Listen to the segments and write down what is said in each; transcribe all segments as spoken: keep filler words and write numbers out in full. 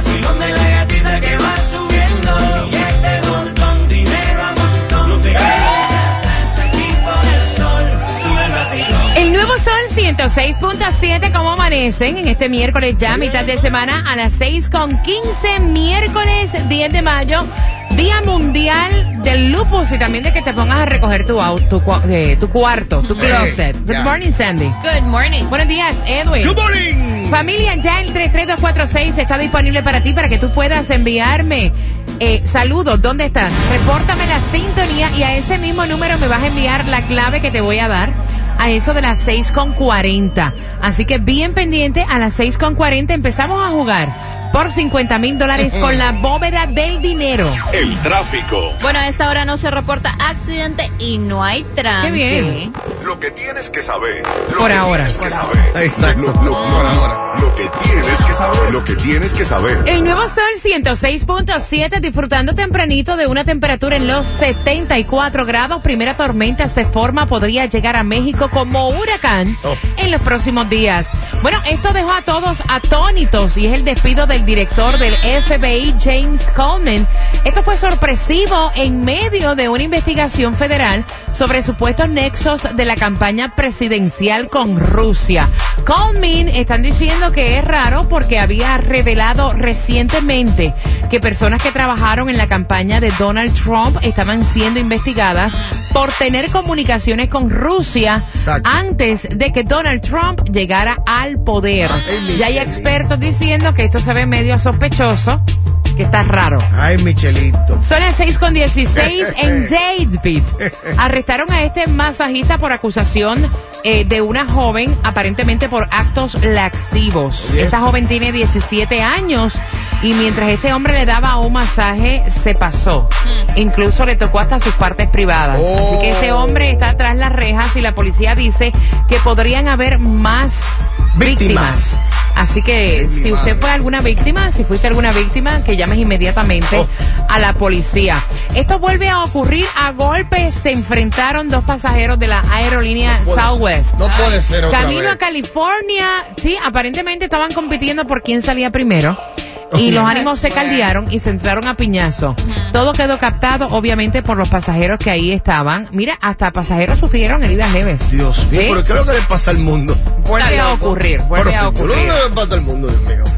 vacilón de la gatita que va subiendo. Y este don con dinero a montón. No te quedes atrás aquí por el sol. Sube el vacilón. El nuevo Sol ciento seis punto siete, ¿cómo amanecen? En este miércoles ya, mitad de semana, a las seis con quince, miércoles diez de mayo, Día Mundial del Lupus, y también de que te pongas a recoger tu auto, tu, eh, tu cuarto, tu closet. Good yeah. morning, Sandy. Good morning. Buenos días, Edwin. Good morning. Familia, ya el tres tres dos cuatro seis está disponible para ti, para que tú puedas enviarme eh, saludos. ¿Dónde estás? Repórtame la sintonía y a ese mismo número me vas a enviar la clave que te voy a dar a eso de las seis con cuarenta. Así que bien pendiente, a las seis con cuarenta empezamos a jugar por cincuenta mil dólares con la bóveda del dinero. El tráfico. Bueno, a esta hora no se reporta accidente y no hay tránsito. Qué bien. Lo que tienes que saber. Lo Por que ahora. Tienes que Por saber. Exacto. Lo, lo- Por ahora. Lo que tienes que saber. Lo que tienes que saber. El nuevo Sol ciento seis punto siete, disfrutando tempranito de una temperatura en los setenta y cuatro grados. Primera tormenta se forma, podría llegar a México como huracán Oh. en los próximos días. Bueno, esto dejó a todos atónitos y es el despido del director del F B I, James Comey. Esto fue sorpresivo en medio de una investigación federal sobre supuestos nexos de la campaña presidencial con Rusia. Comey están diciendo que es raro porque había revelado recientemente que personas que trabajaron en la campaña de Donald Trump estaban siendo investigadas por tener comunicaciones con Rusia Exacto. antes de que Donald Trump llegara al poder. Ay, Y hay Michelito. expertos diciendo que esto se ve medio sospechoso, que está raro. Ay, Michelito. Son las seis con dieciséis en David. Arrestaron a este masajista por acusación eh, de una joven, aparentemente por actos laxivos. Bien. Esta joven tiene diecisiete años y mientras este hombre le daba un masaje, se pasó. Incluso le tocó hasta sus partes privadas. Oh. Así que ese hombre está tras las rejas y la policía dice que podrían haber más víctimas. Víctimas. Así que Ay, mi si usted madre. fue alguna víctima, si fuiste alguna víctima, que llames inmediatamente Oh. a la policía. Esto vuelve a ocurrir a golpes. Se enfrentaron dos pasajeros de la aerolínea No puede Southwest. ser. No puede ser otra Camino vez. a California. Sí, aparentemente estaban compitiendo por quién salía primero. Y los ánimos se caldearon y se entraron a piñazo. Todo quedó captado, obviamente, por los pasajeros que ahí estaban. Mira, hasta pasajeros sufrieron heridas leves. Dios mío, ¿Ves? pero ¿qué es lo que le pasa al mundo? Vuelve a ocurrir, vuelve a Por favor, ocurrir. ¿qué le pasa al mundo, Dios mío?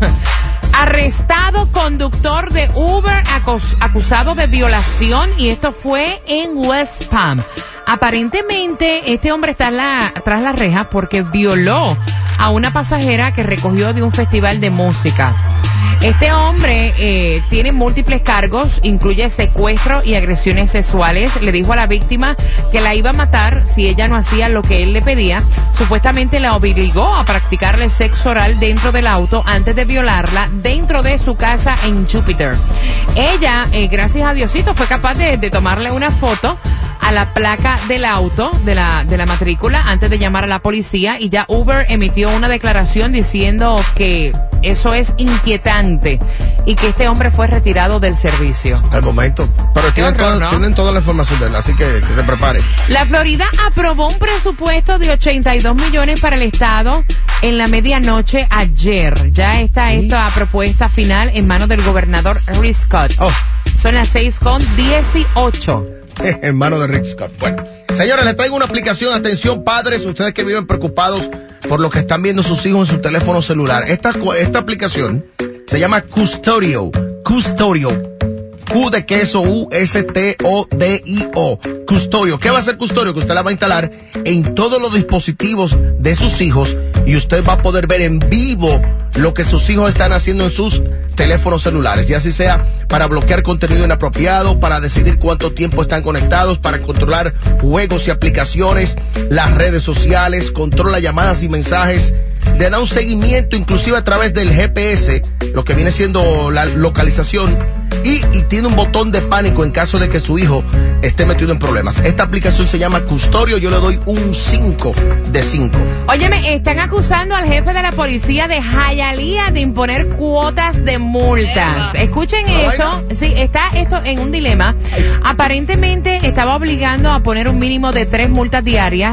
Arrestado conductor de Uber acus- acusado de violación, y esto fue en West Palm. Aparentemente este hombre está en la, tras las rejas porque violó a una pasajera que recogió de un festival de música. Este hombre eh, tiene múltiples cargos, incluye secuestro y agresiones sexuales. Le dijo a la víctima que la iba a matar si ella no hacía lo que él le pedía. Supuestamente la obligó a practicarle sexo oral dentro del auto antes de violarla dentro de su casa en Júpiter. Ella, eh, gracias a Diosito, fue capaz de, de tomarle una foto a la placa del auto, de la, de la matrícula, antes de llamar a la policía, y ya Uber emitió una declaración diciendo que eso es inquietante y que este hombre fue retirado del servicio. Al momento. Pero tienen, horror, toda, ¿no? tienen toda la información de él, así que que se prepare. La Florida aprobó un presupuesto de ochenta y dos millones para el estado en la medianoche ayer. Ya está esta propuesta final en manos del gobernador Rick Scott. Oh, Son las seis con dieciocho. hermano de Rick Scott. Bueno, señores, les traigo una aplicación. Atención, padres, ustedes que viven preocupados por lo que están viendo sus hijos en su teléfono celular. Esta, esta aplicación se llama Custodio. Custodio. Q de queso, U S T O D I O. Custodio. ¿Qué va a hacer Custodio? Que usted la va a instalar en todos los dispositivos de sus hijos y usted va a poder ver en vivo lo que sus hijos están haciendo en sus teléfonos celulares, ya así sea para bloquear contenido inapropiado, para decidir cuánto tiempo están conectados, para controlar juegos y aplicaciones, las redes sociales, controla llamadas y mensajes, le da un seguimiento inclusive a través del G P S, lo que viene siendo la localización, y, y tiene un botón de pánico en caso de que su hijo esté metido en problemas. Esta aplicación se llama Custodio, yo le doy un cinco de cinco. Óyeme, están acusando al jefe de la policía de Hialeah de imponer cuotas de multas. Escuchen ¿La esto. vaina? Sí, está esto en un dilema. Aparentemente estaba obligando a poner un mínimo de tres multas diarias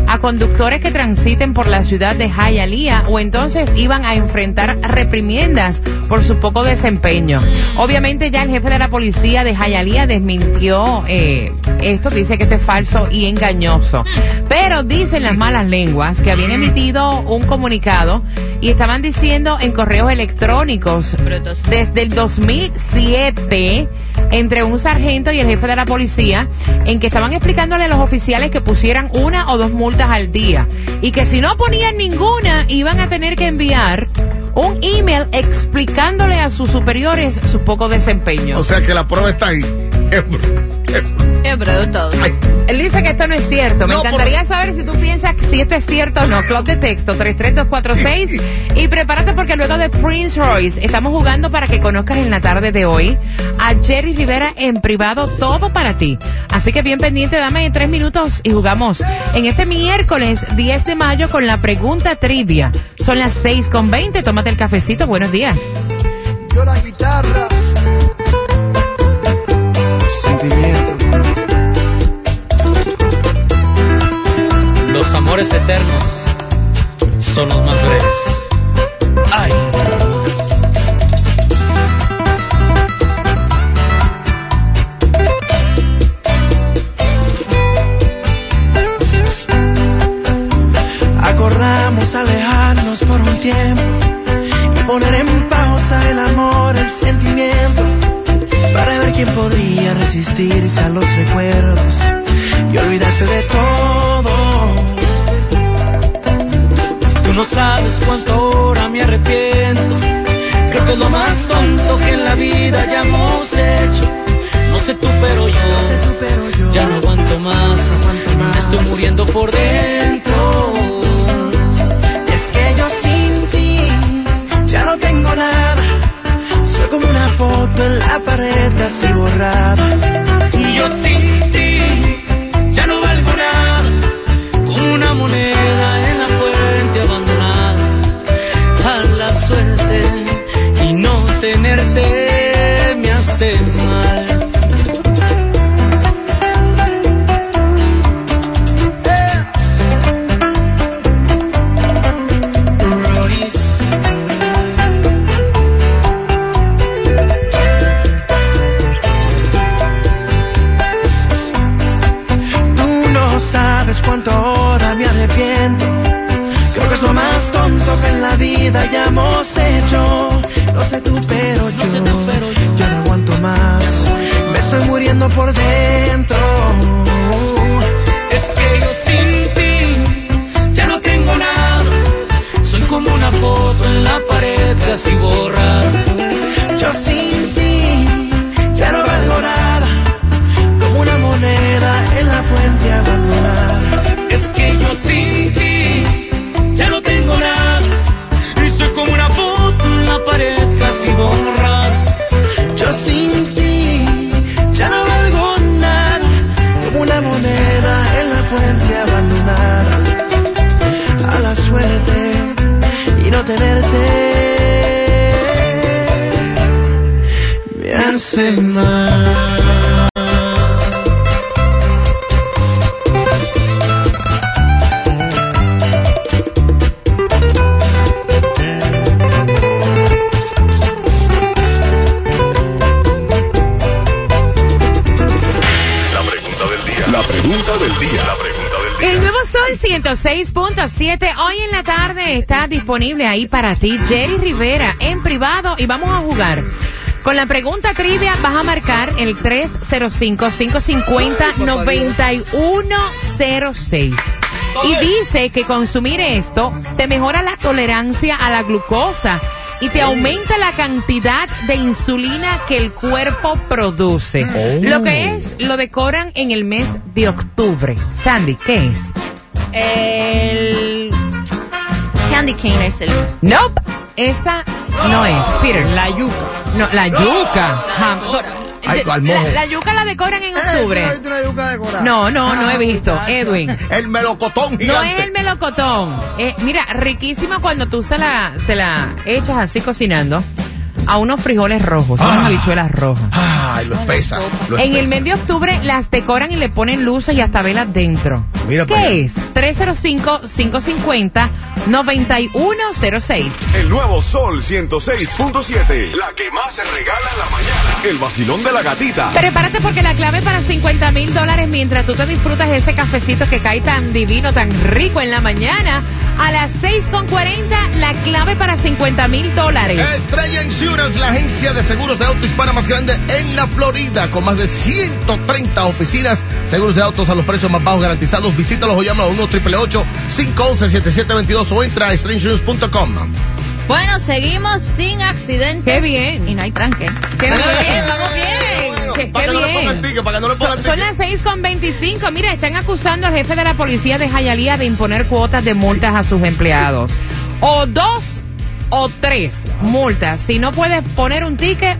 a conductores que transiten por la ciudad de Hialeah o entonces iban a enfrentar reprimiendas por su poco desempeño. Obviamente ya el jefe de la policía de Hialeah desmintió eh, esto, dice que esto es falso y engañoso. Pero dicen las malas lenguas que habían emitido un comunicado y estaban diciendo en correos electrónicos desde el dos mil siete entre un sargento y el jefe de la policía en que estaban explicándole a los oficiales que pusieran una o dos multas al día y que si no ponían ninguna iban a tener que enviar un email explicándole a sus superiores su poco desempeño. O sea que la prueba está ahí. Es bruto. Él dice que esto no es cierto. Me No, encantaría por... saber si tú piensas si esto es cierto o no. Club de texto tres tres dos cuatro seis. Y prepárate porque luego de Prince Royce estamos jugando para que conozcas en la tarde de hoy a Jerry Rivera en privado, todo para ti. Así que bien pendiente, dame tres minutos y jugamos en este miércoles diez de mayo con la pregunta trivia. Son las seis con veinte. Tómate el cafecito. Buenos días. Yo la guitarra. Sentimiento. Los amores eternos son los más breves. Ay, Acordamos alejarnos por un tiempo y poner en pausa el amor, el sentimiento, para ver quién podría resistirse a los recuerdos y olvidarse de todo. tú no sabes cuánto ahora me arrepiento. Creo que es lo más tonto que en la vida hayamos hecho. No sé tú, pero yo, No sé tú, pero yo ya no aguanto más. no aguanto más. Estoy muriendo por dentro. Es que yo sin ti ya no tengo nada. Soy como una foto en la pared casi borrada. Yo sin ti ya no valgo nada, como una moneda en la fuente abandonada. A la suerte y no tenerte me hace mal. Cuánto ahora me arrepiento. Creo que es lo más tonto que en la vida hayamos hecho. No sé tú, pero yo, No sé tú, pero yo, ya no aguanto más. Me estoy muriendo por dentro. Es que yo sin ti ya no tengo nada. Soy como una foto en la pared casi borrada. Yo sin ti ya no valgo nada, como una moneda en la fuente abandonada. Es que yo sin ti ya no tengo nada. Y soy como una foto en la pared casi borrada. Yo sin ti ya no valgo nada, como una moneda en la fuente abandonada. A la suerte y no tenerte me hace mal. La pregunta del día. La pregunta del día. El nuevo Sol ciento seis punto siete hoy en la tarde está disponible ahí para ti, Jerry Rivera en privado, y vamos a jugar. Con la pregunta trivia vas a marcar el tres cero cinco, cinco cinco cero, nueve uno cero seis. Y dice que consumir esto te mejora la tolerancia a la glucosa y te aumenta la cantidad de insulina que el cuerpo produce. Oh. Lo que es, lo decoran en el mes de octubre. Sandy, ¿qué es? El candy cane es el... Nope, esa no es. Peter. La yuca. No, la yuca. Jam- Ay, la, al mojo. la yuca la decoran en octubre. Eh, ¿tú no has visto una yuca decorada? No, no, no he Ah, visto. muchacha. Edwin. El melocotón gigante. No es el melocotón. Eh, mira, riquísima cuando tú se la, se la echas así cocinando. a unos frijoles rojos, Ah. unas habichuelas rojas. Ay, lo espesa. Lo En el espesa. mes de octubre las decoran y le ponen luces y hasta velas dentro. Mira para allá. ¿Qué es? tres cero cinco, cinco cinco cero, nueve uno cero seis. El nuevo Sol ciento seis punto siete. La que más se regala en la mañana. El vacilón de la gatita. Prepárate porque la clave para cincuenta mil dólares mientras tú te disfrutas ese cafecito que cae tan divino, tan rico en la mañana. A las seis con cuarenta, la clave para cincuenta mil dólares. Estrella Insurance, la agencia de seguros de auto hispana más grande en la Florida, con más de ciento treinta oficinas, seguros de autos a los precios más bajos garantizados. Visítalos o llama a uno ocho ocho ocho, cinco uno uno, siete siete dos dos o entra a estrella insurance punto com. Bueno, seguimos sin accidente. Qué bien. Y no hay tranque. Qué bien, vamos bien. Qué, Para qué que no le bien. pongan ticket, para que no le Son, pongan son ticket. las seis con veinticinco. Mira, están acusando al jefe de la policía de Hialeah de imponer cuotas de multas a sus empleados. O dos o tres multas. Si no puedes poner un ticket,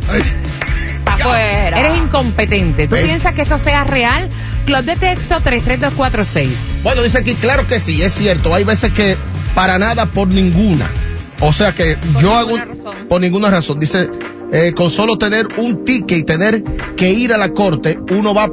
Afuera. eres incompetente. ¿Tú Ven. piensas que esto sea real? Club de texto tres tres dos cuatro seis. Bueno, dice aquí, claro que sí, es cierto. Hay veces que para nada, por ninguna. O sea que Por yo hago... ninguna razón. Por ninguna razón. Dice, eh, con solo tener un ticket y tener que ir a la corte, uno va...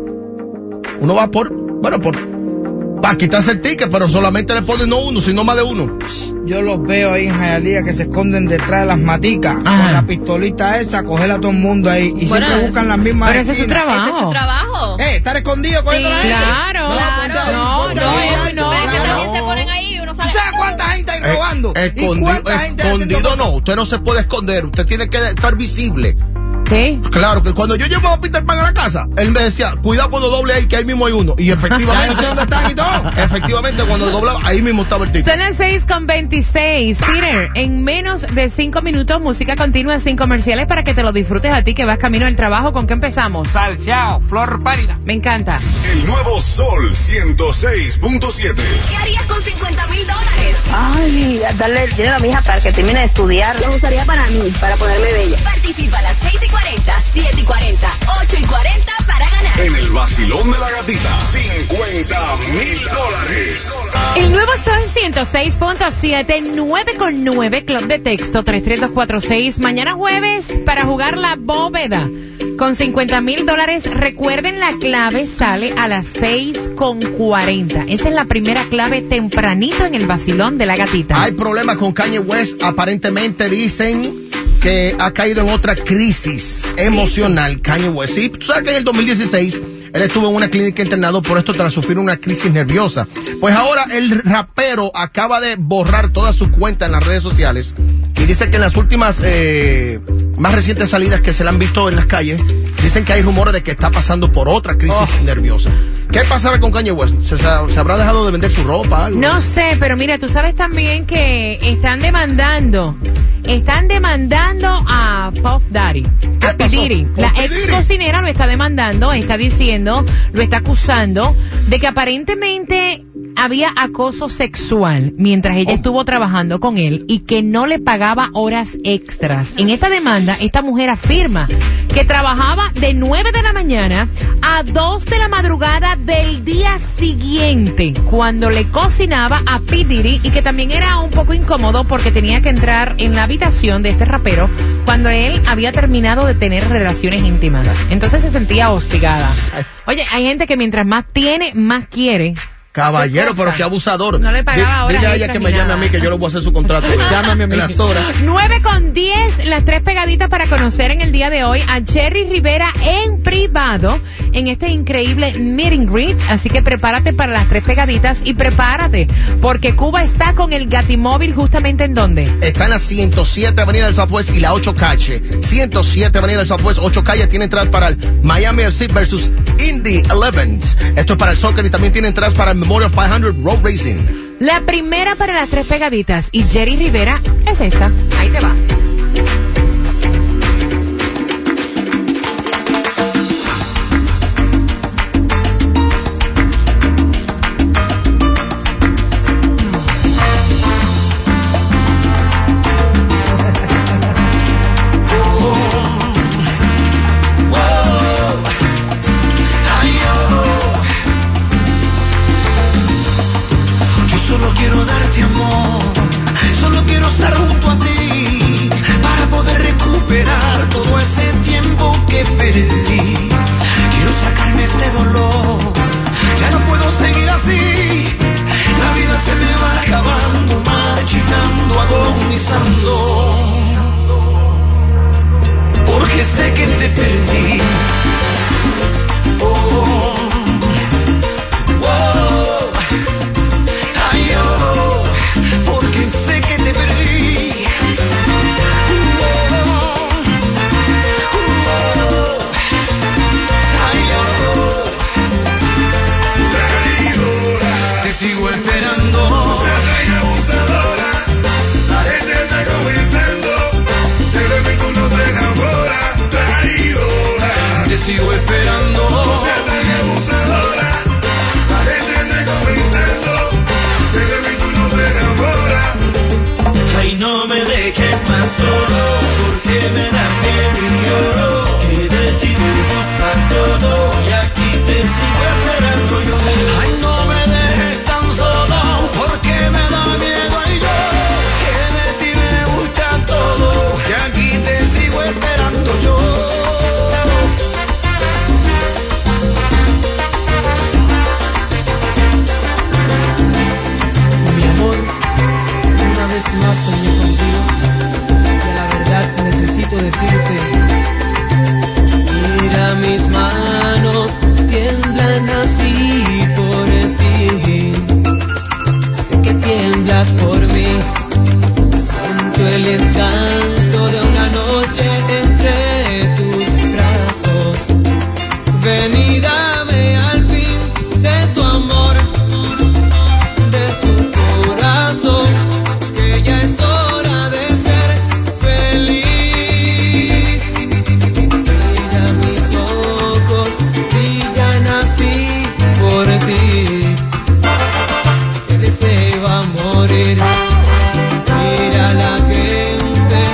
Uno va por... Bueno, por... Para quitarse el ticket, pero solamente le ponen no uno, sino más de uno. Yo los veo ahí en Hialeah que se esconden detrás de las maticas Ajá. con la pistolita esa, coger a todo el mundo ahí y Bueno, siempre eso- buscan las mismas pero ese es su esquinas. trabajo. Ese es su trabajo. Eh, estar escondido con Sí, la gente. claro, No, claro. ponte ahí, No, ponte no, ahí, es- no, Pero es que no, también no. se ponen ahí y uno ¿Tú sale. sabes cuánta gente hay Eh, robando? ¿Y escondi- cuánta gente escondido haciendo no, usted no se puede esconder, usted tiene que estar visible. ¿Sí? Claro, que cuando yo llevo a Peter Pan a la casa, él me decía, cuidado cuando doble ahí, que ahí mismo hay uno. Y Ya efectivamente, no sé dónde están y todo. efectivamente, cuando doblaba, ahí mismo estaba el ticket. Son las seis con veintiséis. Peter, en menos de cinco minutos, música continua sin comerciales para que te lo disfrutes a ti que vas camino al trabajo. ¿Con qué empezamos? Salchao, flor pálida. Me encanta. El nuevo Sol ciento seis punto siete. ¿Qué harías con cincuenta mil dólares? Ay, darle el dinero a mi hija para que termine de estudiar. Lo usaría para mí, para ponerme bella. Participa a las seis y cuarenta, siete y cuarenta, ocho y cuarenta para ganar. En el vacilón de la gatita. cincuenta mil dólares. El nuevo Sol ciento seis punto siete, nueve con nueve, Club de Texto tres tres dos cuatro seis. Mañana jueves para jugar la bóveda con cincuenta mil dólares. Recuerden, la clave sale a las seis con cuarenta. Esa es la primera clave tempranito en el vacilón de la gatita. Hay problemas con Kanye West, aparentemente dicen que ha caído en otra crisis emocional Kanye West. Sí, tú sabes que en el dos mil dieciséis él estuvo en una clínica internado por esto tras sufrir una crisis nerviosa. Pues ahora el rapero acaba de borrar toda su cuenta en las redes sociales y dice que en las últimas eh, más recientes salidas que se le han visto en las calles, dicen que hay rumores de que está pasando por otra crisis nerviosa. ¿Qué pasará con Kanye West? ¿Se, se habrá dejado de vender su ropa? Algo? No sé, pero mira, tú sabes también que están demandando, están demandando a Puff Daddy, ¿Qué a P. pasó? Diddy. ¿Por La P. ex Diddy? cocinera lo está demandando, está diciendo, lo está acusando de que aparentemente había acoso sexual mientras ella Oh. estuvo trabajando con él y que no le pagaba horas extras. En esta demanda, esta mujer afirma que trabajaba de nueve de la mañana a dos de la madrugada del día siguiente cuando le cocinaba a P. Diddy y que también era un poco incómodo porque tenía que entrar en la habitación de este rapero cuando él había terminado de tener relaciones íntimas. Entonces se sentía hostigada. Oye, hay gente que mientras más tiene, más quiere. Caballero, ¿Qué cosa? pero qué abusador. No le pagaba Di- horas Dile a ella extras que ni me llame nada. a mí, que yo le voy a hacer su contrato. Llámame a mí. En las horas. nueve con diez, las tres pegaditas para conocer en el día de hoy a Jerry Rivera en privado en este increíble meet and greet. Así que prepárate para las tres pegaditas y prepárate porque Cuba está con el Gatimóvil justamente en donde. Está en la ciento siete Avenida del Southwest y la ocho calle. ciento siete Avenida del Southwest, ocho calle. Tiene entradas para el Miami F C versus Indy Elevens. Esto es para el soccer y también tiene entradas para el Memorial quinientos Road Racing. La primera para las tres pegaditas y Jerry Rivera es esta. Ahí te va. Yo solo quiero darte amor, solo quiero estar junto a ti. estás solo, porque me da miedo y lloro, que de ti me gusta todo, y aquí te sigo esperando yo. Ay, no me dejes tan solo, porque me da miedo y lloro, que de ti me gusta todo, y aquí te sigo esperando yo. Mi amor, una vez más soñé contigo y a la verdad necesito decirte: Mira mis manos, tiemblan así por ti. Sé que tiemblas por mí. Siento el encanto de una noche entre tus brazos. Ven y dame al fin de tu amor, de tu corazón, que ya es hora de ser feliz. Mira mis ojos, brillan así por ti. Te deseo a morir. Mira la gente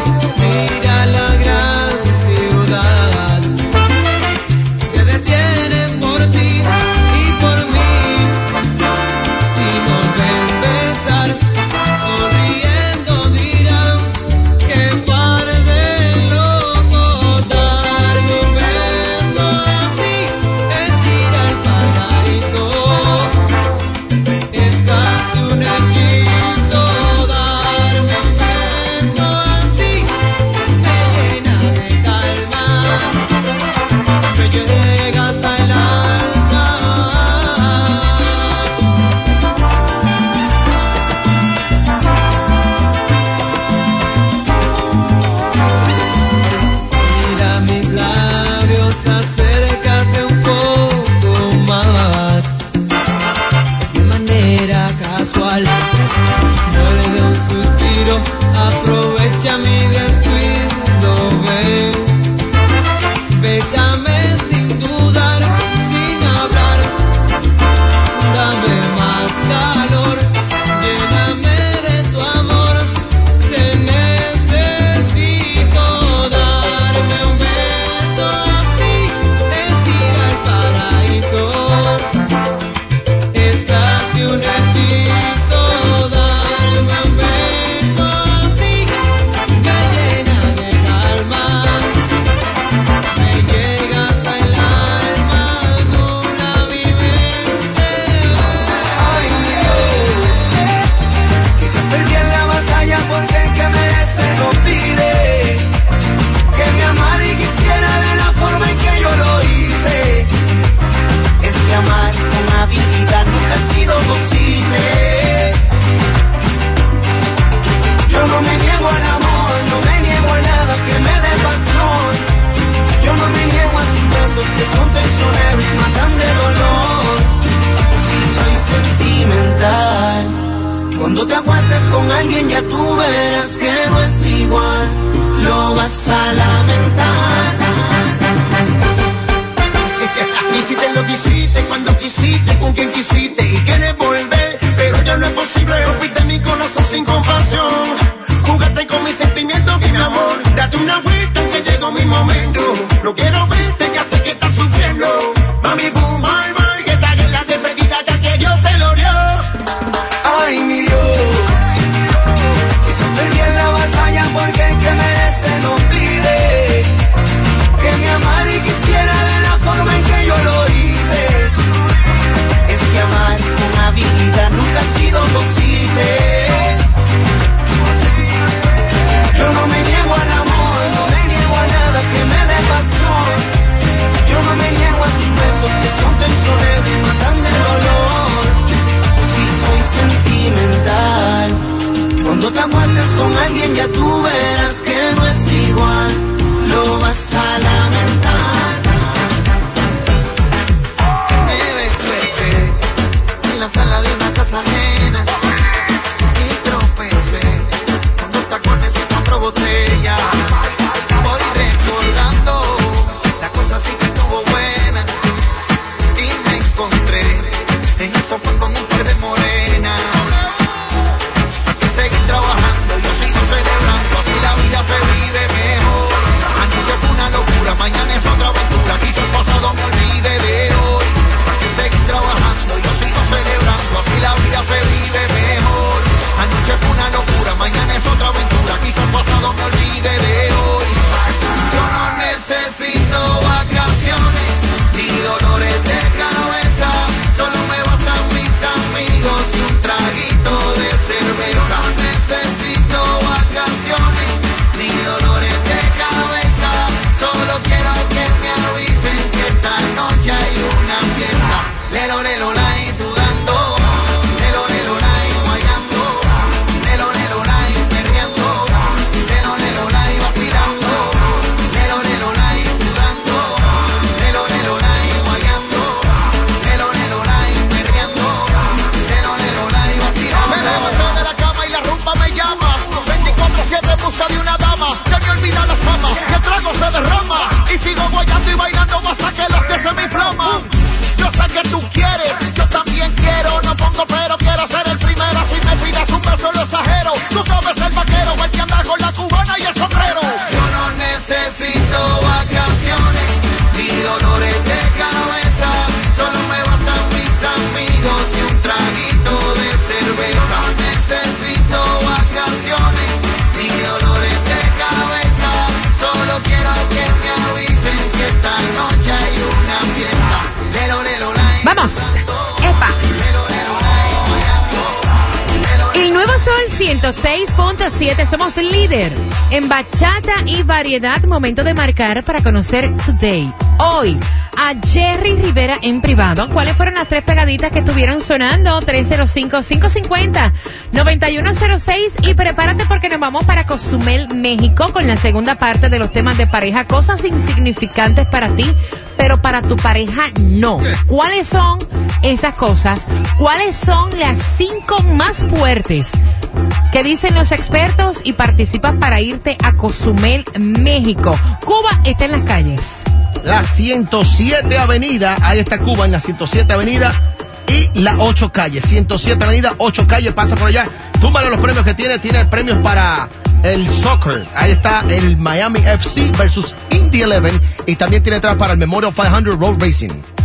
ciento seis punto siete. Somos líder en bachata y variedad. Momento de marcar para conocer Today. Hoy, a Jerry Rivera en privado. ¿Cuáles fueron las tres pegaditas que estuvieron sonando? tres cero cinco, cinco cinco cero, nueve uno cero seis. Y prepárate porque nos vamos para Cozumel, México, con la segunda parte de los temas de pareja. Cosas insignificantes para ti, pero para tu pareja no. ¿Cuáles son esas cosas? ¿Cuáles son las cinco más fuertes que dicen los expertos? Y participas para irte a Cozumel, México. Cuba está en las calles. La ciento siete Avenida, ahí está Cuba en la ciento siete Avenida y la ocho Calle. ciento siete Avenida, ocho Calle, pasa por allá. Túmbale los premios que tiene, tiene premios para el soccer. Ahí está el Miami F C versus Indy Eleven y también tiene atrás para el Memorial quinientos Road Racing.